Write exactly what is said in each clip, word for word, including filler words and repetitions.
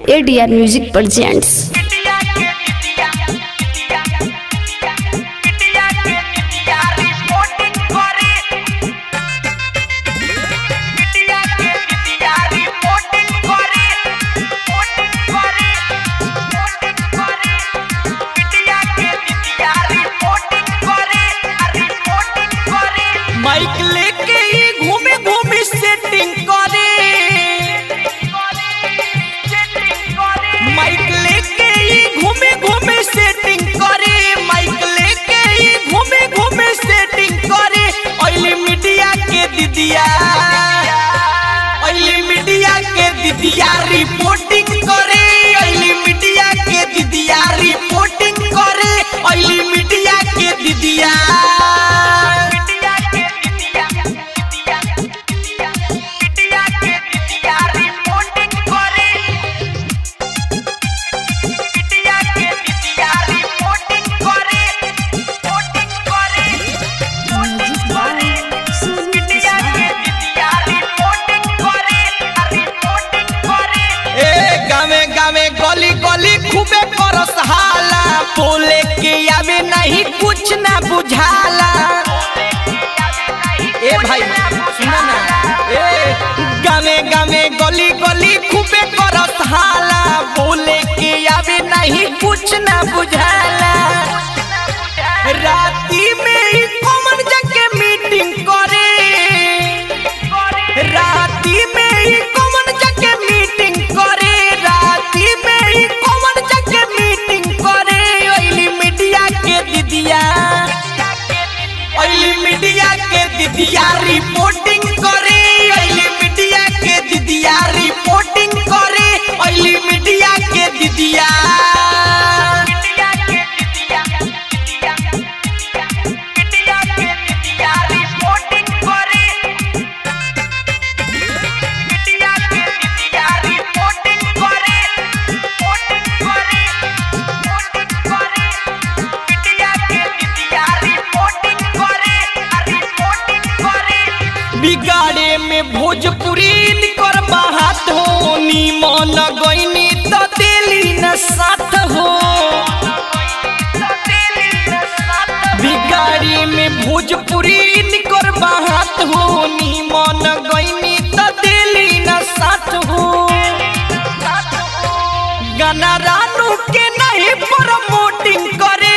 ADR music presents. Mic लेके ही घूमे घूमे सेटिंग करे, माइक लेके ही घूमे घूमे सेटिंग करे, माइक लेके ही घूमे घूमे सेटिंग करे। ऑयली मीडिया के दीदिया, ऑयली मीडिया के दीदिया रिपोर्टिंग करे, ऑयली मीडिया के दीदिया रिपोर्टिंग करे, ऑयली मीडिया के दीदिया। गली गली खूबे करस हाला, बोले के आवे नहीं कुछ ना बुझाला। ए भाई सुना ना, ए गावे गावे गली गली खूबे करस हाला, बोले के आवे नहीं कुछ ना बुझाला। राती में ही कॉमन जाके मीटिंग करे, राती में ही कॉमन जाके मीटिंग करे, राती में ही कॉमन जाके मीटिंग करे। ऑयली मीडिया के दीदिया, ऑयली मीडिया के दीदिया रिपोर्टिंग करे, ऑयली मीडिया के दीदिया रिपोर्टिंग करे, ऑयली मीडिया के दीदिया। बिगाड़े में भोजपुरी कर बात हो, निमन गईनी तो दिली न साथ हो। बिगाड़े में भोजपुरी कर बात हो, निमन गईनी तो दिली न साथ हो। गाना रानू के नहीं प्रमोटिंग करे,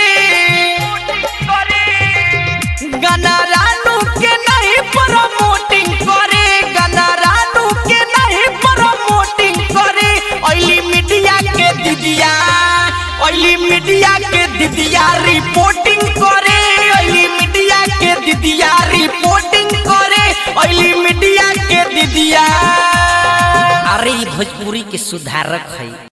गाना रानू के नहीं प्रमोटिंग करे, गाना रानू के नहीं प्रमोटिंग करे। ऑयली मीडिया के दीदिया, ऑयली मीडिया के दीदिया रिपोर्टिंग करे, ऑयली मीडिया के दीदिया रिपोर्टिंग करे, ऑयली मीडिया के दीदिया। अरे भोजपुरी के सुधारक है।